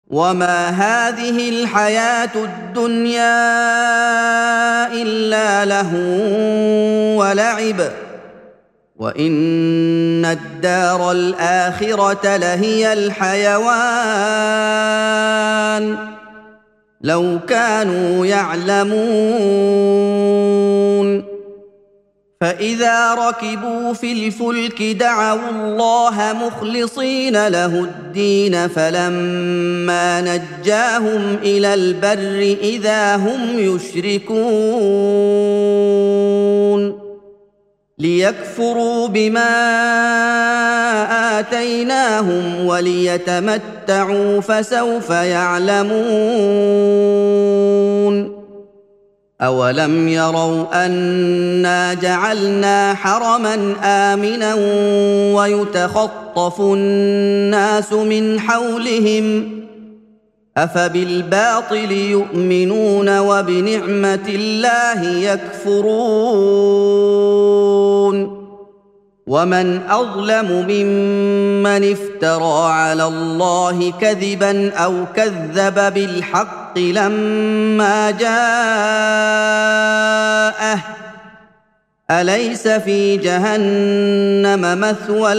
وما هذه الحياة الدنيا إلا لهو ولعب وإن الدار الآخرة لهي الحيوان لو كانوا يعلمون فإذا ركبوا في الفلك دعوا الله مخلصين له الدين فلما نجاهم إلى البر إذا هم يشركون ليكفروا بما آتيناهم وليتمتعوا فسوف يعلمون أولم يروا أنا جعلنا حرما آمنا ويتخطف الناس من حولهم أفبالباطل يؤمنون وبنعمة الله يكفرون ومن أظلم ممن افترى على الله كذبا أو كذب بالحق لما جاءه أليس في جهنم مثوى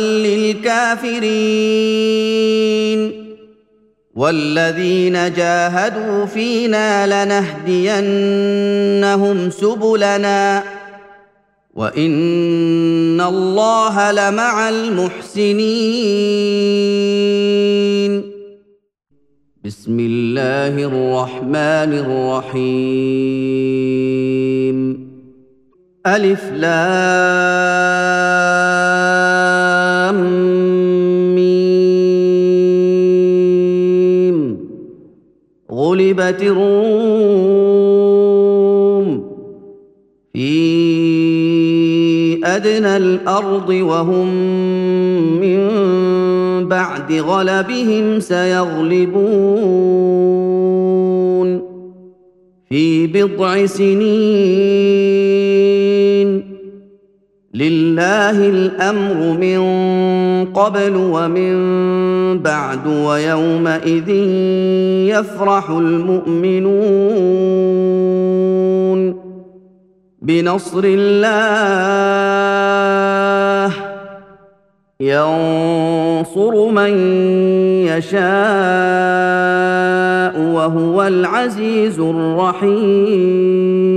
للكافرين والذين جاهدوا فينا لنهدينهم سبلنا وإن الله لمع المحسنين بسم الله الرحمن الرحيم ألف لام ميم غلبت الروم في أدنى الأرض وهم من بعد غلبهم سيغلبون في بضع سنين لله الأمر من قبل ومن بعد ويومئذ يفرح المؤمنون بنصر الله ينصر من يشاء وهو العزيز الرحيم